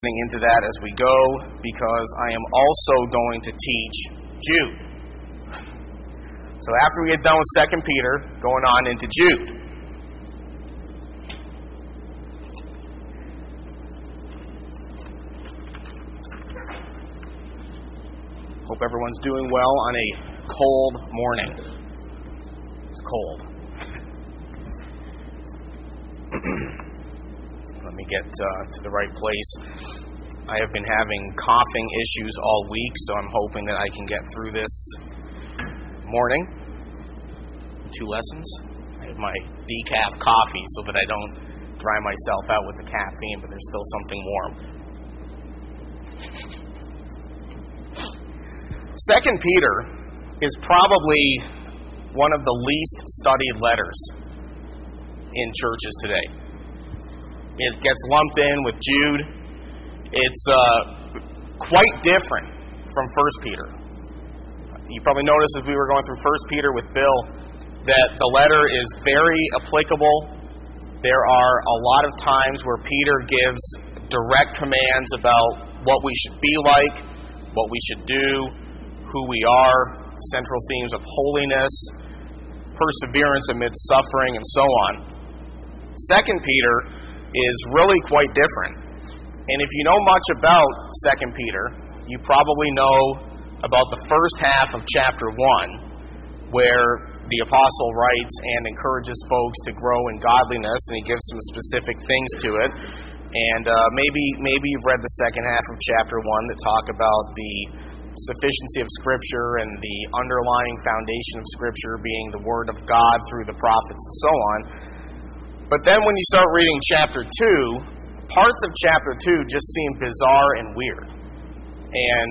Into that as we go, because I am also going to teach Jude. So after we get done with 2 Peter, going on into Jude. Hope everyone's doing well on a cold morning. It's cold. Let me get to the right place. I have been having coughing issues all week, so I'm hoping that I can get through this morning. 2 lessons. I have my decaf coffee so that I don't dry myself out with the caffeine, but there's still something warm. 2 Peter is probably one of the least studied letters in churches today. It gets lumped in with Jude. It's quite different from 1 Peter. You probably noticed as we were going through 1 Peter with Bill that the letter is very applicable. There are a lot of times where Peter gives direct commands about what we should be like, what we should do, who we are, central themes of holiness, perseverance amid suffering, and so on. 2 Peter is really quite different. And if you know much about 2 Peter, you probably know about the first half of chapter 1, where the apostle writes and encourages folks to grow in godliness, and he gives some specific things to it. And maybe you've read the second half of chapter 1 that talk about the sufficiency of Scripture and the underlying foundation of Scripture being the Word of God through the prophets and so on. But then when you start reading chapter 2, parts of chapter 2 just seem bizarre and weird. And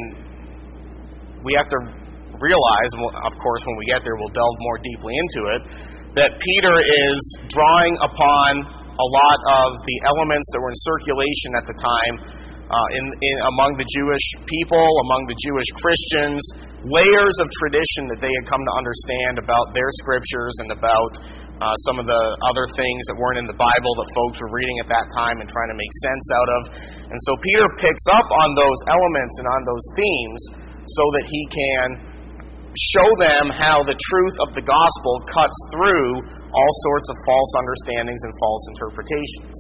we have to realize, of course, when we get there, we'll delve more deeply into it, that Peter is drawing upon a lot of the elements that were in circulation at the time among the Jewish people, among the Jewish Christians, layers of tradition that they had come to understand about their Scriptures and about some of the other things that weren't in the Bible that folks were reading at that time and trying to make sense out of. And so Peter picks up on those elements and on those themes so that he can show them how the truth of the gospel cuts through all sorts of false understandings and false interpretations.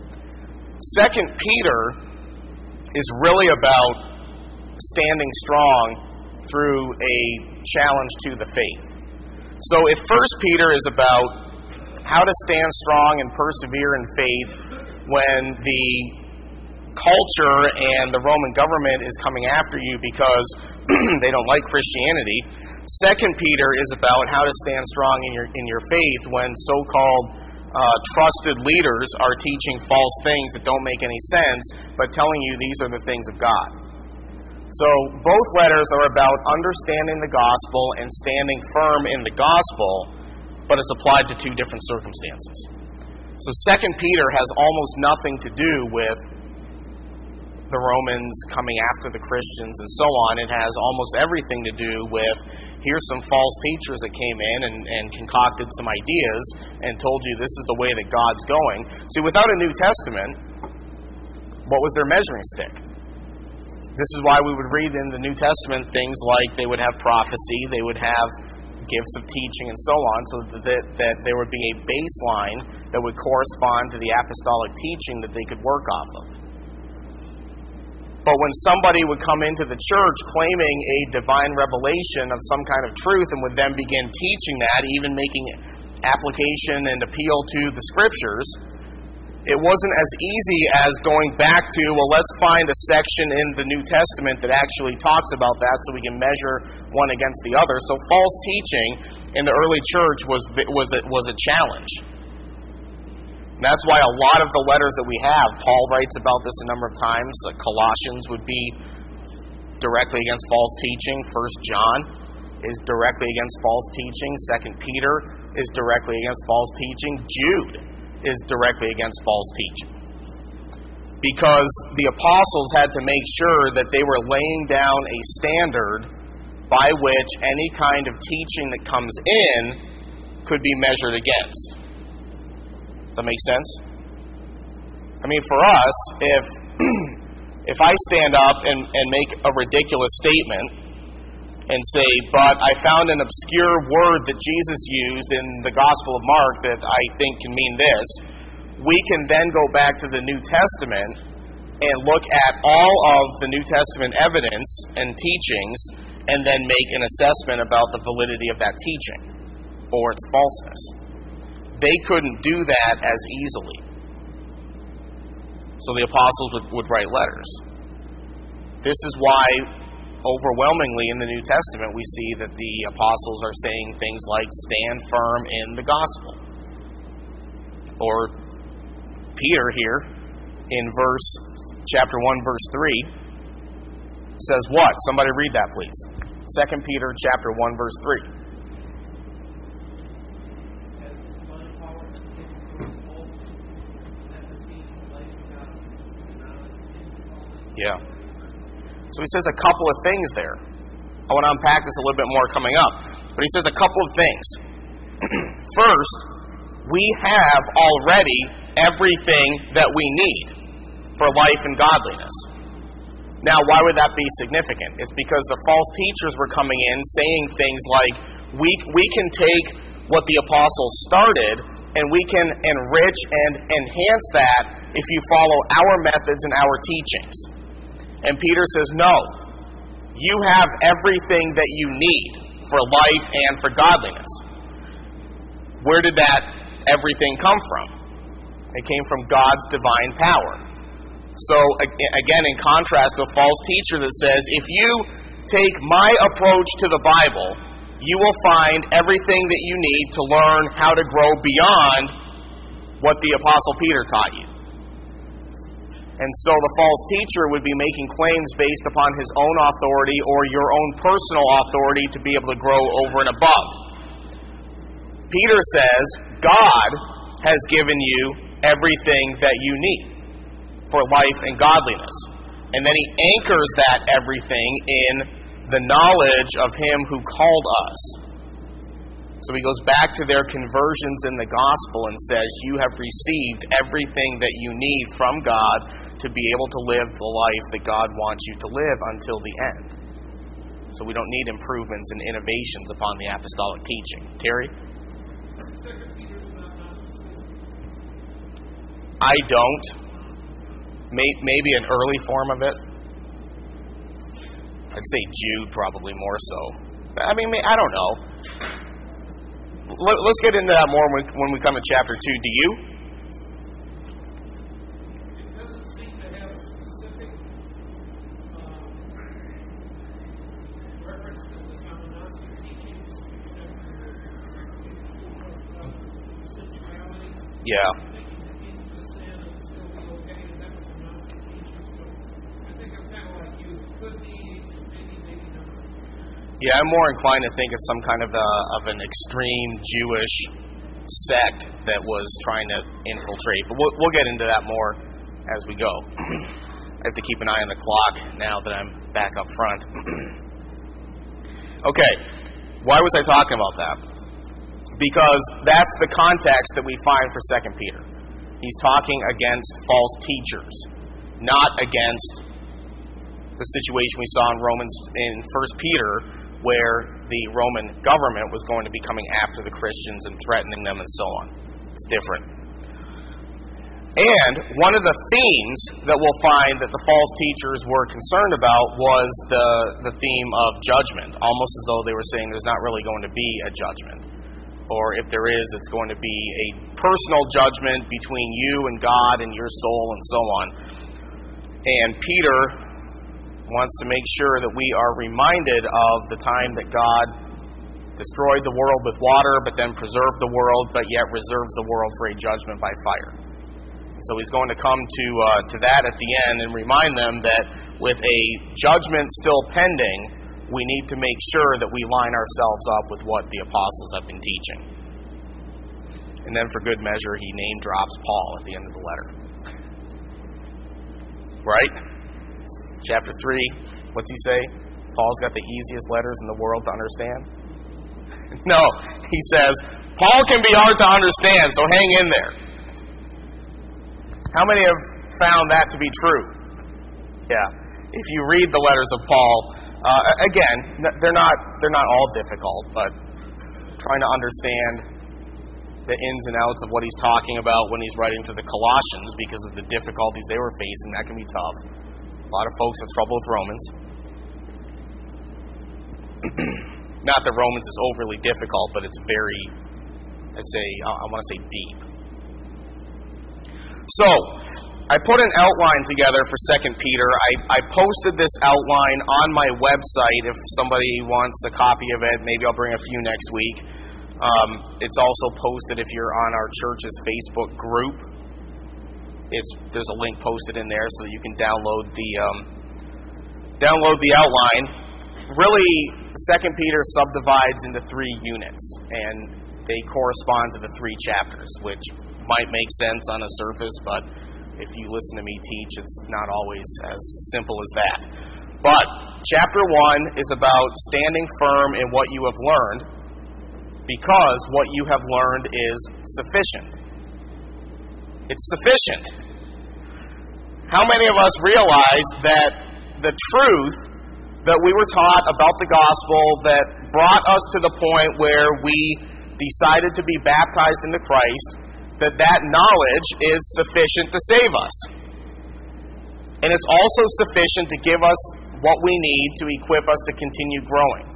2 Peter is really about standing strong through a challenge to the faith. So if 1 Peter is about how to stand strong and persevere in faith when the culture and the Roman government is coming after you because they don't like Christianity, 2 Peter is about how to stand strong in your faith when so-called trusted leaders are teaching false things that don't make any sense, but telling you these are the things of God. So both letters are about understanding the gospel and standing firm in the gospel, but it's applied to 2 different circumstances. So 2 Peter has almost nothing to do with the Romans coming after the Christians and so on. It has almost everything to do with, here's some false teachers that came in and concocted some ideas and told you this is the way that God's going. See, without a New Testament, what was their measuring stick? This is why we would read in the New Testament things like they would have prophecy, they would have gifts of teaching and so on, so that there would be a baseline that would correspond to the apostolic teaching that they could work off of. But when somebody would come into the church claiming a divine revelation of some kind of truth and would then begin teaching that, even making application and appeal to the Scriptures, it wasn't as easy as going back to, well, let's find a section in the New Testament that actually talks about that so we can measure one against the other. So false teaching in the early church was a challenge. And that's why a lot of the letters that we have, Paul writes about this a number of times. Colossians would be directly against false teaching. 1 John is directly against false teaching. 2 Peter is directly against false teaching. Jude is directly against false teaching. Because the apostles had to make sure that they were laying down a standard by which any kind of teaching that comes in could be measured against. Does that make sense? I mean, for us, if if I stand up and make a ridiculous statement and say, but I found an obscure word that Jesus used in the Gospel of Mark that I think can mean this, we can then go back to the New Testament and look at all of the New Testament evidence and teachings and then make an assessment about the validity of that teaching or its falseness. They couldn't do that as easily. So the apostles would write letters. This is why overwhelmingly in the New Testament we see that the apostles are saying things like stand firm in the gospel. Or Peter here in chapter 1 verse 3 says what? Somebody read that please. 2 Peter chapter 1 verse 3. Yeah. So he says a couple of things there. I want to unpack this a little bit more coming up. But he says a couple of things. First, we have already everything that we need for life and godliness. Now, why would that be significant? It's because the false teachers were coming in saying things like, we can take what the apostles started and we can enrich and enhance that if you follow our methods and our teachings. And Peter says, no, you have everything that you need for life and for godliness. Where did that everything come from? It came from God's divine power. So, again, in contrast to a false teacher that says, if you take my approach to the Bible, you will find everything that you need to learn how to grow beyond what the Apostle Peter taught you. And so the false teacher would be making claims based upon his own authority or your own personal authority to be able to grow over and above. Peter says, God has given you everything that you need for life and godliness. And then he anchors that everything in the knowledge of him who called us. So he goes back to their conversions in the gospel and says, you have received everything that you need from God to be able to live the life that God wants you to live until the end. So we don't need improvements and innovations upon the apostolic teaching. Terry? I don't. Maybe an early form of it. I'd say Jude probably more so. I mean, I don't know. Let's get into that more when we come to chapter 2. Do you? It doesn't seem to have a specific reference to the Gnostic teachings, except for sensuality. Yeah. Thinking that eating the sin and still be okay, and that was a Gnostic teaching. So I think I'm kind of like you. It could be, maybe not. Yeah, I'm more inclined to think it's some kind of an extreme Jewish sect that was trying to infiltrate. But we'll get into that more as we go. I have to keep an eye on the clock now that I'm back up front. Okay, why was I talking about that? Because that's the context that we find for 2 Peter. He's talking against false teachers, not against the situation we saw in 1 Peter, where the Roman government was going to be coming after the Christians and threatening them and so on. It's different. And one of the themes that we'll find that the false teachers were concerned about was the theme of judgment, almost as though they were saying there's not really going to be a judgment. Or if there is, it's going to be a personal judgment between you and God and your soul and so on. And Peter wants to make sure that we are reminded of the time that God destroyed the world with water, but then preserved the world, but yet reserves the world for a judgment by fire. So he's going to come to that at the end and remind them that with a judgment still pending, we need to make sure that we line ourselves up with what the apostles have been teaching. And then for good measure, he name drops Paul at the end of the letter. Right? Chapter 3, what's he say? Paul's got the easiest letters in the world to understand? No, he says, Paul can be hard to understand, so hang in there. How many have found that to be true? Yeah. If you read the letters of Paul, again, they're not all difficult, but trying to understand the ins and outs of what he's talking about when he's writing to the Colossians because of the difficulties they were facing, that can be tough. A lot of folks have trouble with Romans. Not that Romans is overly difficult, but it's very, I want to say deep. So, I put an outline together for 2 Peter. I posted this outline on my website. If somebody wants a copy of it, maybe I'll bring a few next week. It's also posted if you're on our church's Facebook group. There's a link posted in there so that you can download the outline. Really, 2 Peter subdivides into 3 units, and they correspond to the 3 chapters, which might make sense on the surface, but if you listen to me teach, it's not always as simple as that. But chapter 1 is about standing firm in what you have learned, because what you have learned is sufficient. It's sufficient. How many of us realize that the truth that we were taught about the gospel that brought us to the point where we decided to be baptized into Christ, that knowledge is sufficient to save us? And it's also sufficient to give us what we need to equip us to continue growing.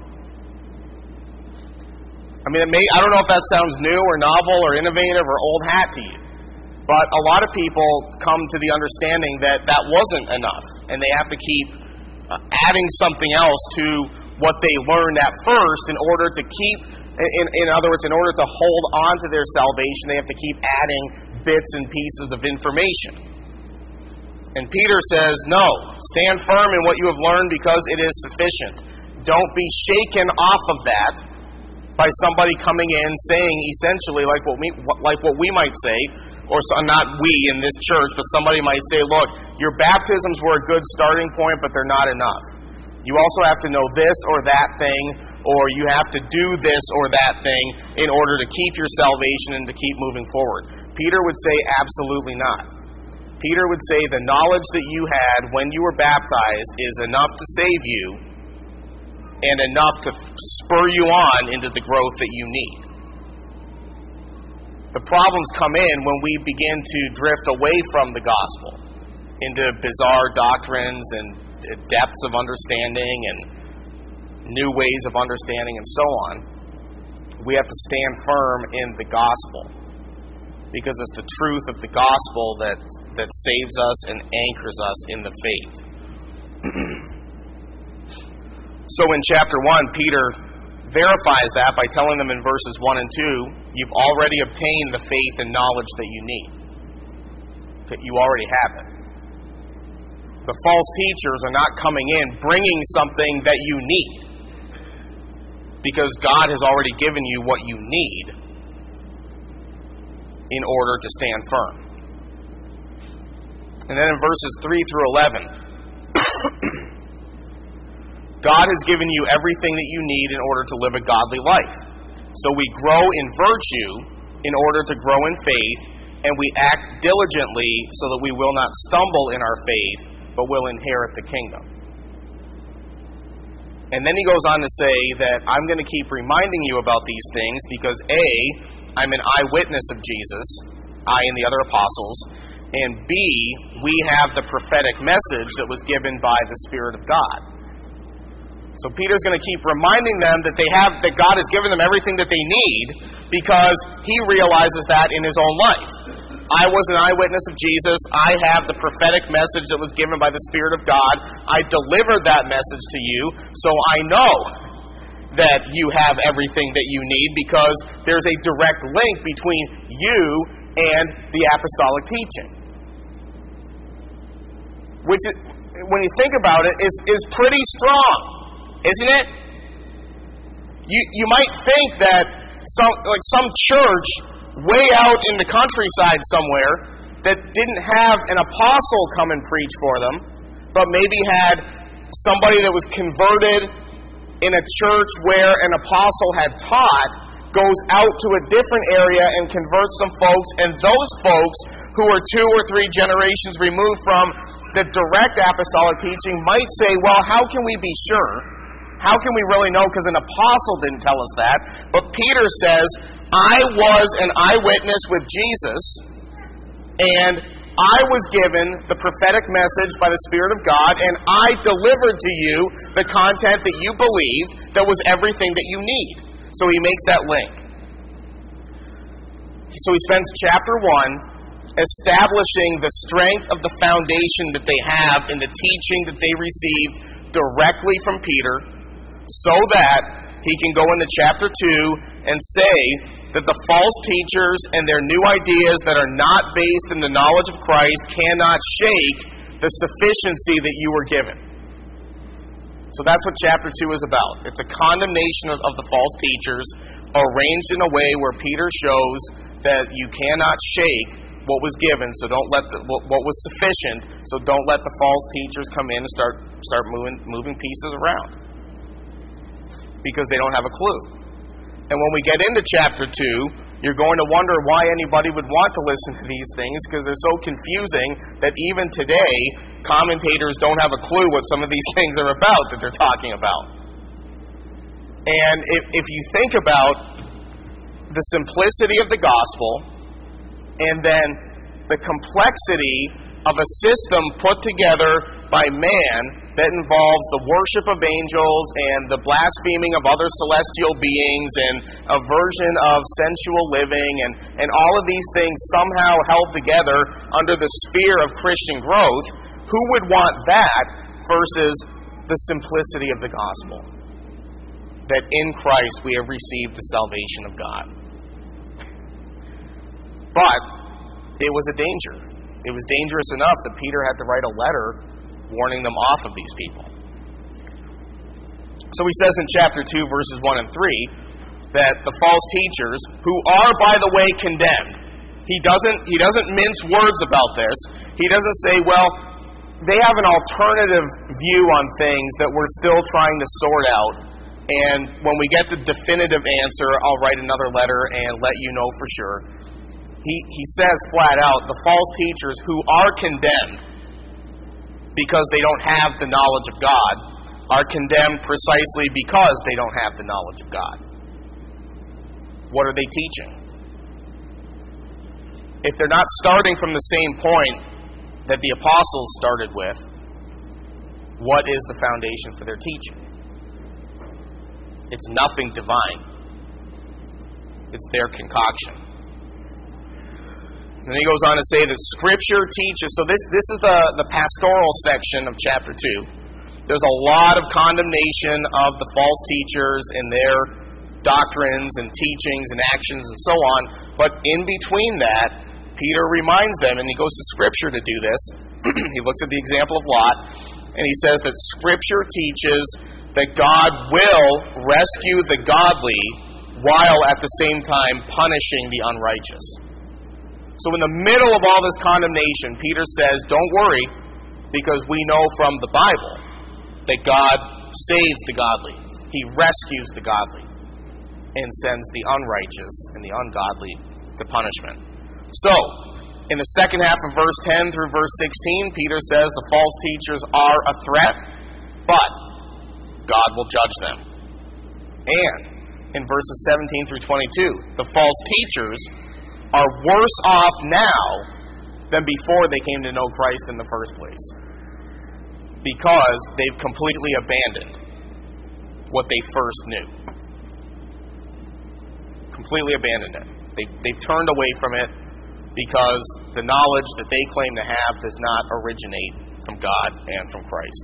I mean, I don't know if that sounds new or novel or innovative or old hat to you, but a lot of people come to the understanding that that wasn't enough, and they have to keep adding something else to what they learned at first in order to keep, in other words, in order to hold on to their salvation, they have to keep adding bits and pieces of information. And Peter says, no, stand firm in what you have learned because it is sufficient. Don't be shaken off of that by somebody coming in saying essentially like what we might say, or not we in this church, but somebody might say, look, your baptisms were a good starting point, but they're not enough. You also have to know this or that thing, or you have to do this or that thing in order to keep your salvation and to keep moving forward. Peter would say absolutely not. Peter would say the knowledge that you had when you were baptized is enough to save you and enough to spur you on into the growth that you need. The problems come in when we begin to drift away from the gospel into bizarre doctrines and depths of understanding and new ways of understanding and so on. We have to stand firm in the gospel because it's the truth of the gospel that saves us and anchors us in the faith. So in chapter 1, Peter verifies that by telling them in verses 1 and 2, you've already obtained the faith and knowledge that you need. That you already have it. The false teachers are not coming in bringing something that you need, because God has already given you what you need in order to stand firm. And then in verses 3 through 11, God has given you everything that you need in order to live a godly life. So we grow in virtue in order to grow in faith, and we act diligently so that we will not stumble in our faith, but will inherit the kingdom. And then he goes on to say that I'm going to keep reminding you about these things because A, I'm an eyewitness of Jesus, I and the other apostles, and B, we have the prophetic message that was given by the Spirit of God. So Peter's going to keep reminding them that that God has given them everything that they need because he realizes that in his own life. I was an eyewitness of Jesus. I have the prophetic message that was given by the Spirit of God. I delivered that message to you, so I know that you have everything that you need because there's a direct link between you and the apostolic teaching. Which, when you think about it, is pretty strong. Isn't it? You might think that some church way out in the countryside somewhere that didn't have an apostle come and preach for them, but maybe had somebody that was converted in a church where an apostle had taught, goes out to a different area and converts some folks, and those folks who are 2 or 3 generations removed from the direct apostolic teaching might say, well, how can we be sure? How can we really know? Because an apostle didn't tell us that. But Peter says, I was an eyewitness with Jesus, and I was given the prophetic message by the Spirit of God, and I delivered to you the content that you believed that was everything that you need. So he makes that link. So he spends chapter 1 establishing the strength of the foundation that they have in the teaching that they received directly from Peter, so that he can go into chapter 2 and say that the false teachers and their new ideas that are not based in the knowledge of Christ cannot shake the sufficiency that you were given. So that's what chapter 2 is about. It's a condemnation of the false teachers, arranged in a way where Peter shows that you cannot shake what was given, so don't let what was sufficient, so don't let the false teachers come in and start moving pieces around, because they don't have a clue. And when we get into chapter 2, you're going to wonder why anybody would want to listen to these things, because they're so confusing that even today, commentators don't have a clue what some of these things are about that they're talking about. And if you think about the simplicity of the gospel, and then the complexity of a system put together by man that involves the worship of angels and the blaspheming of other celestial beings and a version of sensual living and all of these things somehow held together under the sphere of Christian growth, who would want that versus the simplicity of the gospel? That in Christ we have received the salvation of God. But it was a danger. It was dangerous enough that Peter had to write a letter warning them off of these people. So he says in chapter 2, verses 1 and 3, that the false teachers, who are, by the way, condemned, he doesn't mince words about this. He doesn't say, well, they have an alternative view on things that we're still trying to sort out, and when we get the definitive answer, I'll write another letter and let you know for sure. He says flat out, the false teachers who are condemned because they don't have the knowledge of God are condemned precisely because they don't have the knowledge of God. What are they teaching? If they're not starting from the same point that the apostles started with, what is the foundation for their teaching? It's nothing divine. It's their concoction. And he goes on to say that Scripture teaches, so this is the pastoral section of chapter 2. There's a lot of condemnation of the false teachers and their doctrines and teachings and actions and so on. But in between that, Peter reminds them, and he goes to Scripture to do this. He looks at the example of Lot, and he says that Scripture teaches that God will rescue the godly while at the same time punishing the unrighteous. So in the middle of all this condemnation, Peter says, don't worry, because we know from the Bible that God saves the godly. He rescues the godly and sends the unrighteous and the ungodly to punishment. So, in the second half of verse 10 through verse 16, Peter says the false teachers are a threat, but God will judge them. And in verses 17 through 22, the false teachers are worse off now than before they came to know Christ in the first place, because they've completely abandoned what they first knew. Completely abandoned it. They've turned away from it because the knowledge that they claim to have does not originate from God and from Christ.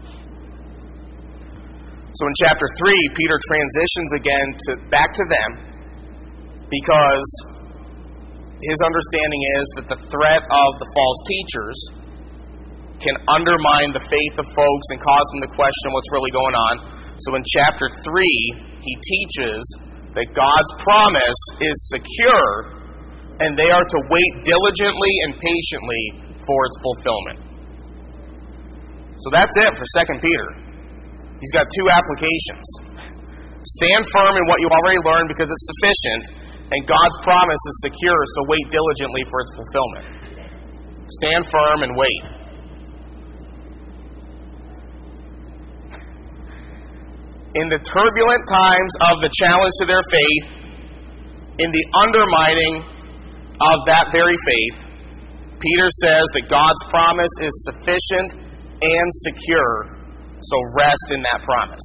So in chapter 3, Peter transitions again back to them, because his understanding is that the threat of the false teachers can undermine the faith of folks and cause them to question what's really going on. So in chapter 3, he teaches that God's promise is secure, and they are to wait diligently and patiently for its fulfillment. So that's it for 2 Peter. He's got two applications. Stand firm in what you already learned because it's sufficient, and God's promise is secure, so wait diligently for its fulfillment. Stand firm and wait. in the turbulent times of the challenge to their faith, in the undermining of that very faith, Peter says that God's promise is sufficient and secure, so rest in that promise.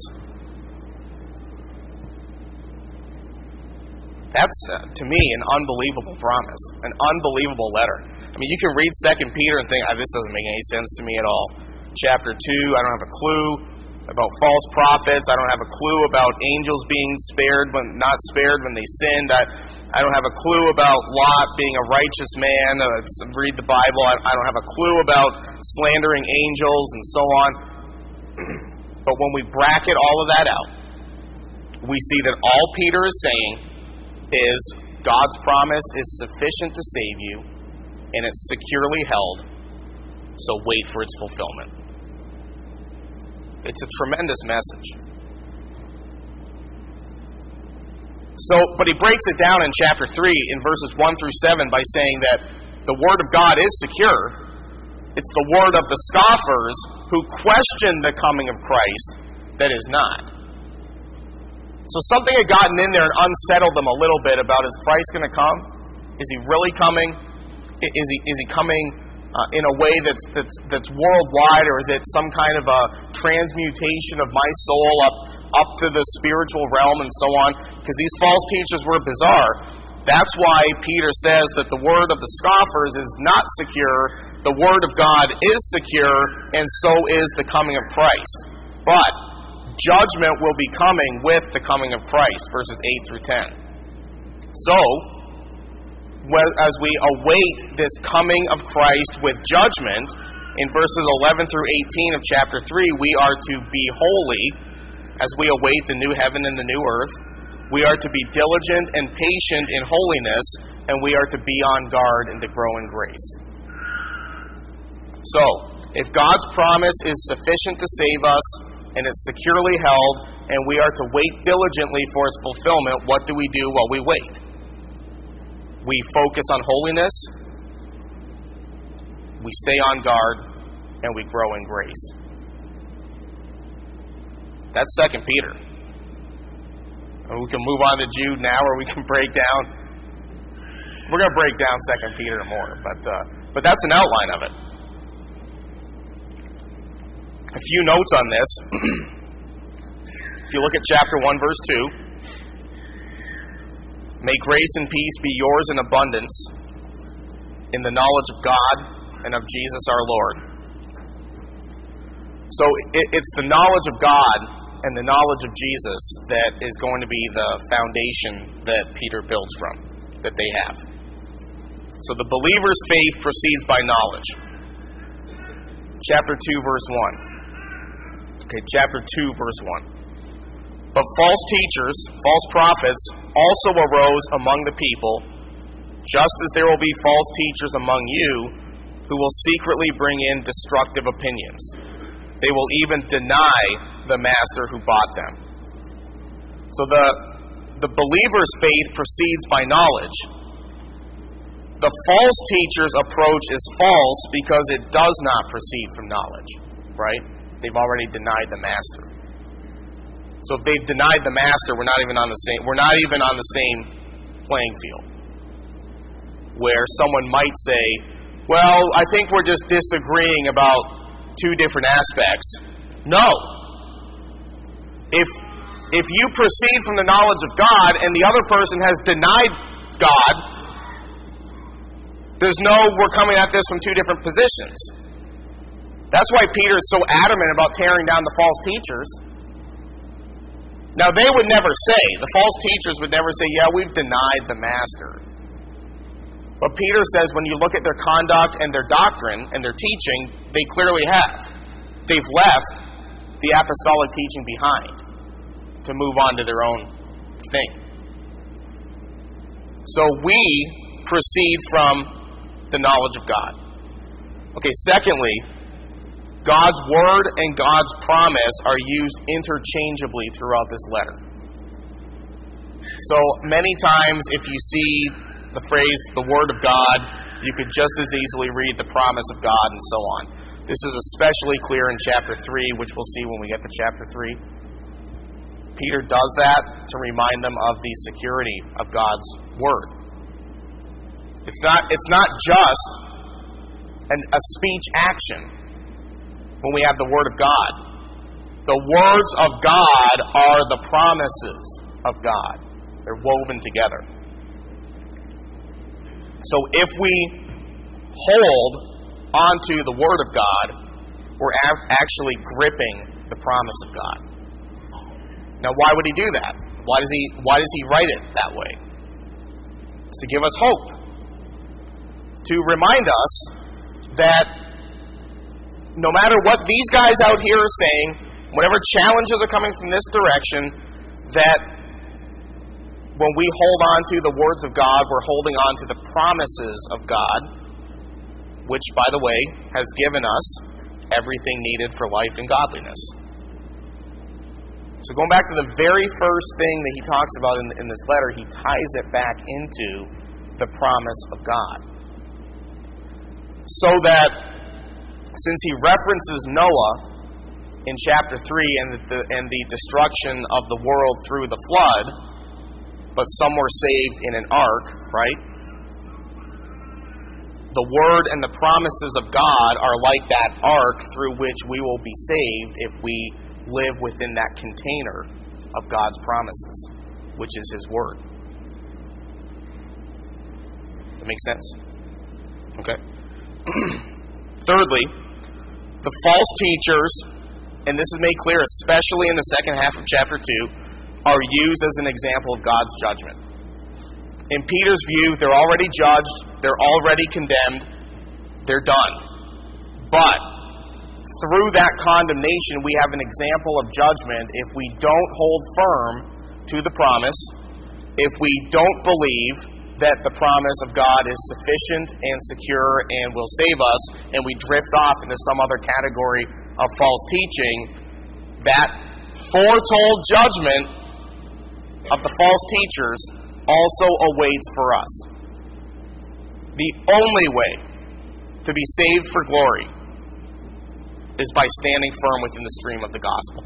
That's, to me, an unbelievable promise, an unbelievable letter. I mean, you can read 2 Peter and think, this doesn't make any sense to me at all. Chapter 2, I don't have a clue about false prophets. I don't have a clue about angels being not spared when they sinned. I don't have a clue about Lot being a righteous man. Read the Bible. I don't have a clue about slandering angels and so on. But when we bracket all of that out, we see that all Peter is saying is God's promise is sufficient to save you, and it's securely held, so wait for its fulfillment. It's a tremendous message. But he breaks it down in chapter 3 in verses 1 through 7 by saying that the Word of God is secure. It's the word of the scoffers who question the coming of Christ that is not. So something had gotten in there and unsettled them a little bit about, is Christ going to come? Is he really coming? Is he coming in a way that's worldwide, or is it some kind of a transmutation of my soul up to the spiritual realm and so on? Because these false teachers were bizarre. That's why Peter says that the word of the scoffers is not secure. The word of God is secure, and so is the coming of Christ. But judgment will be coming with the coming of Christ, verses 8 through 10. So, as we await this coming of Christ with judgment, in verses 11 through 18 of chapter 3, we are to be holy as we await the new heaven and the new earth. We are to be diligent and patient in holiness, and we are to be on guard and to grow in grace. So, if God's promise is sufficient to save us, and it's securely held, and we are to wait diligently for its fulfillment, what do we do while we wait? We focus on holiness, we stay on guard, and we grow in grace. That's 2 Peter. We can move on to Jude now, or we can break down. We're going to break down 2 Peter more, but that's an outline of it. A few notes on this. If you look at chapter 1, verse 2, may grace and peace be yours in abundance in the knowledge of God and of Jesus our Lord. So it's the knowledge of God and the knowledge of Jesus that is going to be the foundation that Peter builds from, that they have. So the believer's faith proceeds by knowledge. Chapter 2, verse 1. Okay, chapter 2, verse 1. But false teachers, false prophets, also arose among the people, just as there will be false teachers among you, who will secretly bring in destructive opinions. They will even deny the master who bought them. So the believer's faith proceeds by knowledge. The false teacher's approach is false because it does not proceed from knowledge, right? They've already denied the master. So if they've denied the master, we're not even on the same playing field. Where someone might say, well, I think we're just disagreeing about two different aspects. No. If you proceed from the knowledge of God and the other person has denied God, there's no, we're coming at this from two different positions. That's why Peter is so adamant about tearing down the false teachers. Now, they would never say, the false teachers would never say, yeah, we've denied the master. But Peter says when you look at their conduct and their doctrine and their teaching, they clearly have. They've left the apostolic teaching behind to move on to their own thing. So we proceed from the knowledge of God. Okay, secondly, God's word and God's promise are used interchangeably throughout this letter. So many times if you see the phrase, the word of God, you could just as easily read the promise of God and so on. This is especially clear in chapter 3, which we'll see when we get to chapter 3. Peter does that to remind them of the security of God's Word. It's not just a speech action when we have the Word of God. The words of God are the promises of God. They're woven together. So if we hold onto the Word of God, we're actually gripping the promise of God. Now, why would He do that? Why does He write it that way? It's to give us hope. To remind us that no matter what these guys out here are saying, whatever challenges are coming from this direction, that when we hold on to the words of God, we're holding on to the promises of God, which, by the way, has given us everything needed for life and godliness. So going back to the very first thing that he talks about in this letter, he ties it back into the promise of God. So that, since he references Noah in chapter 3 and the destruction of the world through the flood, but some were saved in an ark, right? The Word and the promises of God are like that ark through which we will be saved if we live within that container of God's promises, which is His Word. That makes sense? Okay. Thirdly, the false teachers, and this is made clear especially in the second half of chapter 2, are used as an example of God's judgment. In Peter's view, they're already judged, they're already condemned, they're done. But through that condemnation, we have an example of judgment if we don't hold firm to the promise, if we don't believe that the promise of God is sufficient and secure and will save us, and we drift off into some other category of false teaching, that foretold judgment of the false teachers also awaits for us. The only way to be saved for glory is by standing firm within the stream of the gospel.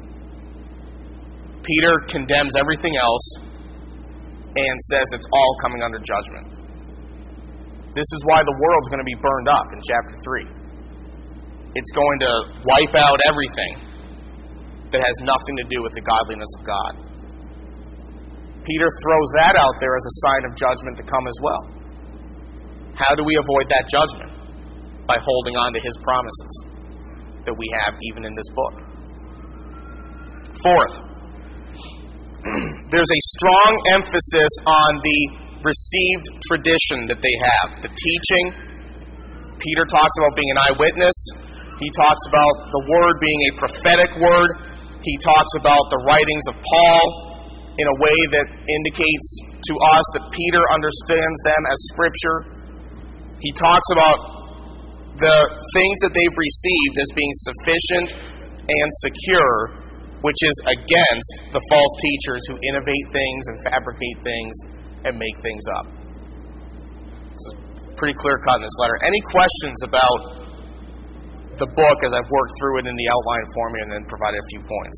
Peter condemns everything else and says it's all coming under judgment. This is why the world's going to be burned up in chapter 3. It's going to wipe out everything that has nothing to do with the godliness of God. Peter throws that out there as a sign of judgment to come as well. How do we avoid that judgment? By holding on to His promises that we have even in this book. Fourth, there's a strong emphasis on the received tradition that they have, the teaching. Peter talks about being an eyewitness. He talks about the Word being a prophetic word. He talks about the writings of Paul in a way that indicates to us that Peter understands them as Scripture. He talks about the things that they've received as being sufficient and secure, which is against the false teachers who innovate things and fabricate things and make things up. This is pretty clear-cut in this letter. Any questions about the book as I've worked through it in the outline for me and then provided a few points?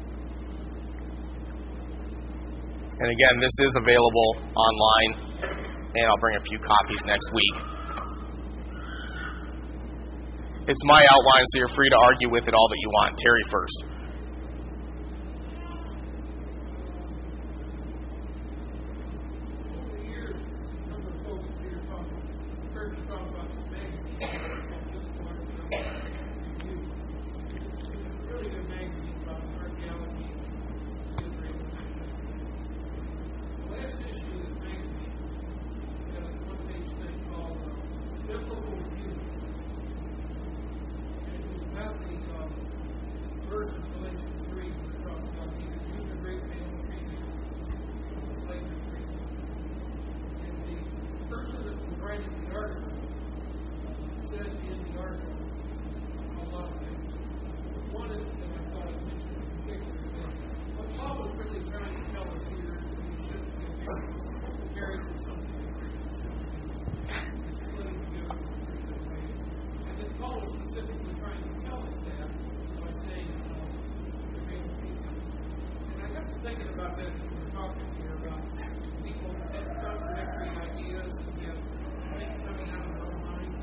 And again, this is available online, and I'll bring a few copies next week. It's my outline, so you're free to argue with it all that you want. Terry first. Verses about this when we're talking here about people and contradictory ideas and yet things coming out of their own minds.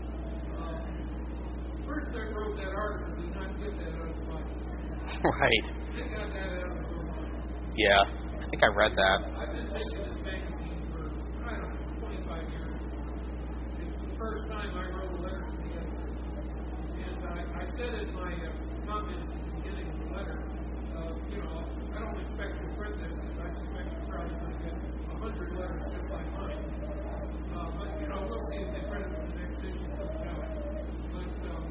First, I wrote that article, did not get that out of the Bible. Right. They got that out of their mind. Yeah. I think I read that. I've been taking this magazine for, I don't know, 25 years. It's the first time I wrote a letter to the editor. And I said in my comments at the beginning of the letter, I don't expect to print this because I suspect you're probably going to get 100 letters just like mine. But, we'll see if they print it when the next issue comes out. But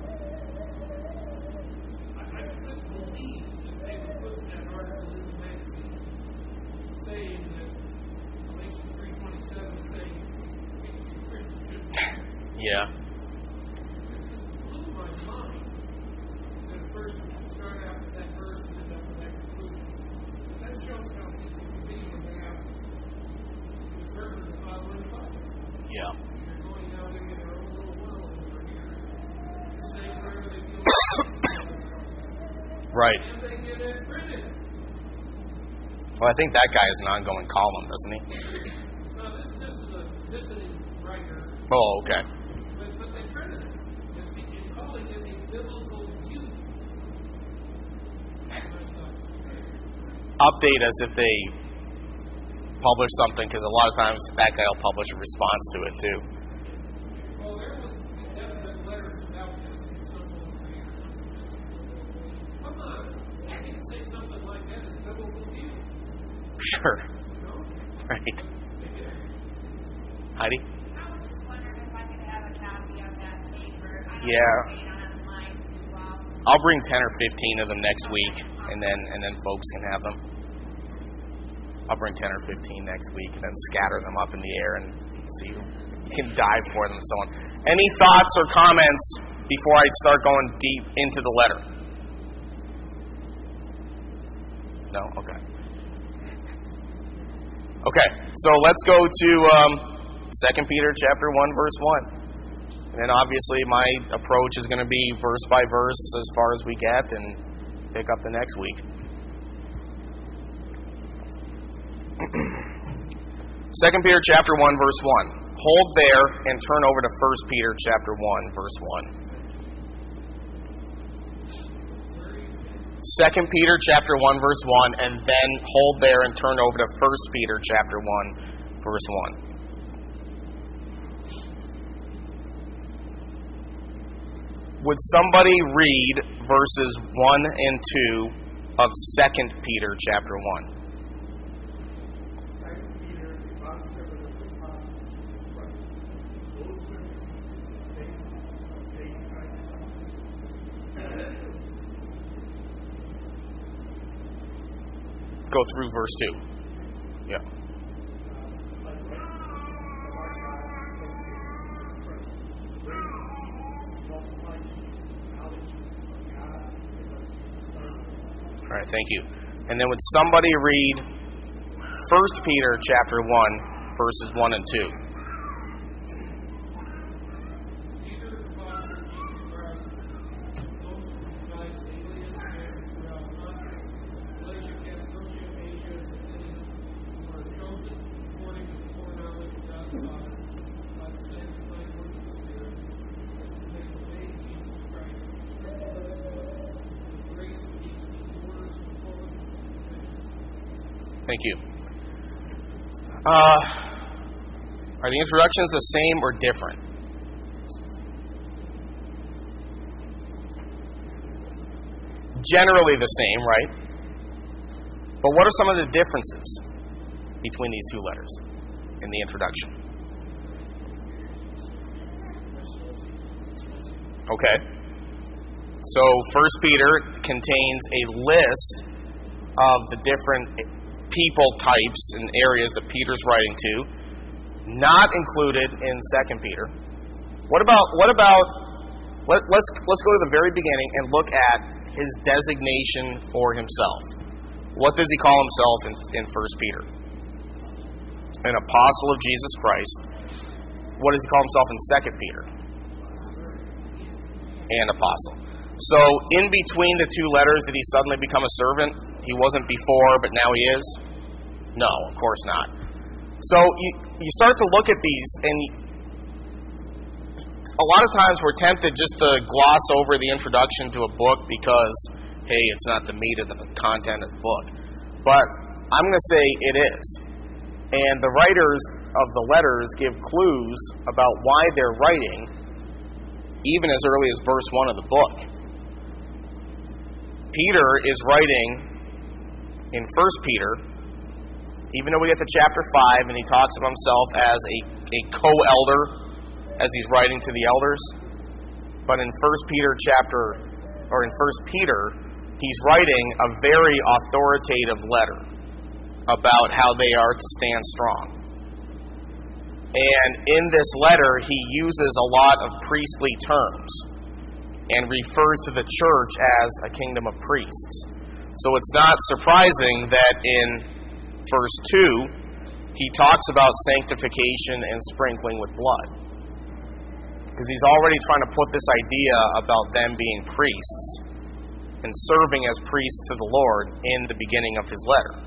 I couldn't believe that they would put that article in the magazine saying that Galatians 3:27 is saying Christians should be. Yeah. It just blew my mind that a person can start out with that verse and end up with that conclusion. But that shows how people can be when they have determined to follow the Bible. Yeah. They're going out into their own little world over here to say whatever they feel. Right. And they get it printed. Well, I think that guy has an ongoing column, doesn't he? Now, this is a visiting writer. Oh, okay. But they printed it. And calling it a biblical view. Update us if they publish something, because a lot of times that guy will publish a response to it, too. Well, there was definite letters about this in some of the creators. Come on. You can say something like that as biblical view. Sure. No? Right. They did. Heidi? I was just wondering if I could have a copy of that paper. I Yeah. online to I'll bring 10 or 15 of them next week, and then folks can have them. I'll bring 10 or 15 next week, and then scatter them up in the air and see who can dive for them and so on. Any thoughts or comments before I start going deep into the letter? No? Okay. Okay, so let's go to 2 Peter chapter 1, verse 1. And then obviously my approach is going to be verse by verse as far as we get, and pick up the next week. 2 Peter chapter 1, verse 1. Hold there and turn over to 1 Peter chapter 1, verse 1. 2 Peter chapter 1, verse 1, and then hold there and turn over to 1 Peter chapter 1, verse 1. Would somebody read verses 1 and 2 of 2 Peter chapter 1? Go through verse 2. Yeah. All right, thank you. And then would somebody read 1 Peter chapter 1, verses 1 and 2? Thank you. Are the introductions the same or different? Generally the same, right? But what are some of the differences between these two letters in the introduction? Okay. So 1 Peter contains a list of the different people types and areas that Peter's writing to, not included in 2 Peter. Let's go to the very beginning and look at his designation for himself. What does he call himself in 1 Peter? An apostle of Jesus Christ. What does he call himself in 2 Peter? An apostle. So in between the two letters, did he suddenly become a servant? He wasn't before, but now he is? No, of course not. So you start to look at these, and a lot of times we're tempted just to gloss over the introduction to a book because, hey, it's not the meat of the content of the book. But I'm going to say it is. And the writers of the letters give clues about why they're writing, even as early as verse 1 of the book. Peter is writing in 1 Peter, even though we get to chapter 5 and he talks of himself as a co-elder as he's writing to the elders. But in 1 Peter he's writing a very authoritative letter about how they are to stand strong. And in this letter, he uses a lot of priestly terms and refers to the church as a kingdom of priests. So it's not surprising that in verse 2, he talks about sanctification and sprinkling with blood. Because he's already trying to put this idea about them being priests and serving as priests to the Lord in the beginning of his letter.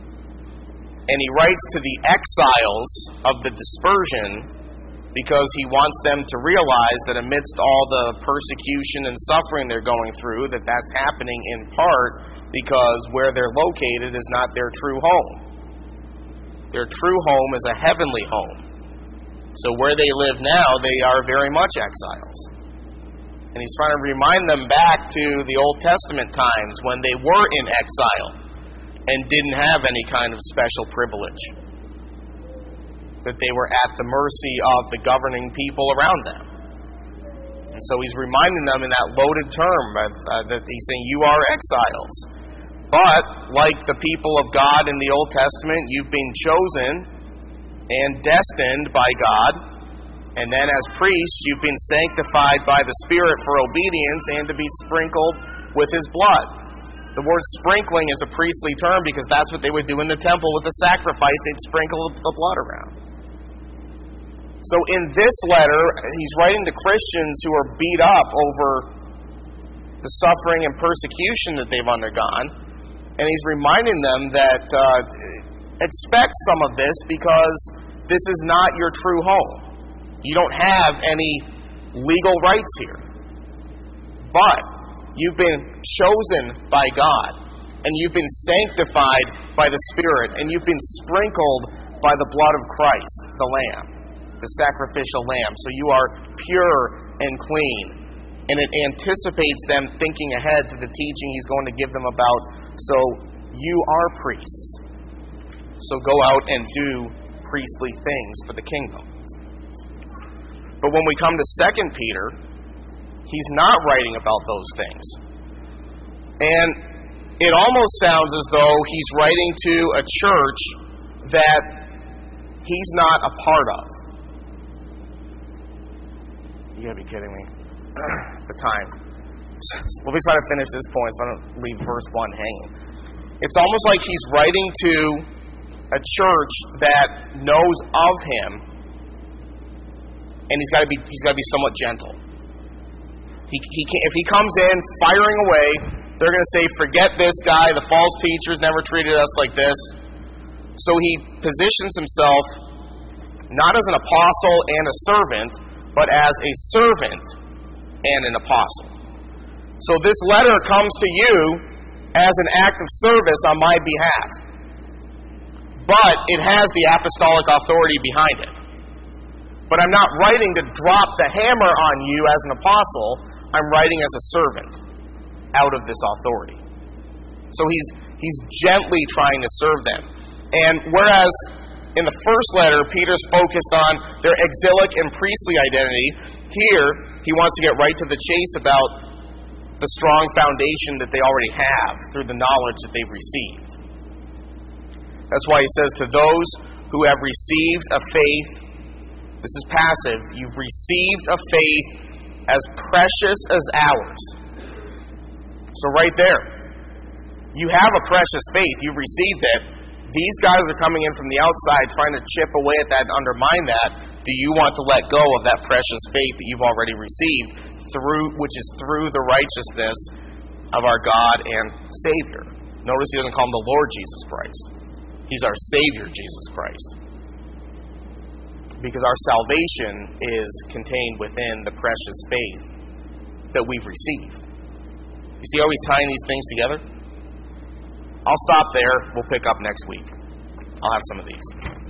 And he writes to the exiles of the dispersion because he wants them to realize that amidst all the persecution and suffering they're going through, that that's happening in part because where they're located is not their true home. Their true home is a heavenly home. So where they live now, they are very much exiles. And he's trying to remind them back to the Old Testament times when they were in exile and didn't have any kind of special privilege. That they were at the mercy of the governing people around them. And so he's reminding them in that loaded term that he's saying, you are exiles. But, like the people of God in the Old Testament, you've been chosen and destined by God. And then as priests, you've been sanctified by the Spirit for obedience and to be sprinkled with His blood. The word sprinkling is a priestly term because that's what they would do in the temple with the sacrifice. They'd sprinkle the blood around. So in this letter, he's writing to Christians who are beat up over the suffering and persecution that they've undergone. And he's reminding them that expect some of this because this is not your true home. You don't have any legal rights here. But you've been chosen by God, and you've been sanctified by the Spirit, and you've been sprinkled by the blood of Christ, the Lamb, the sacrificial Lamb. So you are pure and clean. And it anticipates them thinking ahead to the teaching he's going to give them about, so you are priests. So go out and do priestly things for the kingdom. But when we come to 2 Peter, he's not writing about those things. And it almost sounds as though he's writing to a church that he's not a part of. You gotta be kidding me. The time. Let me try to finish this point so I don't leave verse 1 hanging. It's almost like he's writing to a church that knows of him, and he's got to be somewhat gentle. If he comes in firing away, they're going to say, forget this guy, the false teachers never treated us like this. So he positions himself not as an apostle and a servant, but as a servant and an apostle. So this letter comes to you as an act of service on my behalf. But it has the apostolic authority behind it. But I'm not writing to drop the hammer on you as an apostle. I'm writing as a servant out of this authority. So he's gently trying to serve them. And whereas in the first letter, Peter's focused on their exilic and priestly identity, here he wants to get right to the chase about the strong foundation that they already have through the knowledge that they've received. That's why he says, to those who have received a faith, this is passive, you've received a faith as precious as ours. So right there, you have a precious faith. You've received it. These guys are coming in from the outside trying to chip away at that and undermine that. Do you want to let go of that precious faith that you've already received, which is through the righteousness of our God and Savior? Notice he doesn't call him the Lord Jesus Christ. He's our Savior, Jesus Christ. Because our salvation is contained within the precious faith that we've received. You see how he's tying these things together? I'll stop there. We'll pick up next week. I'll have some of these.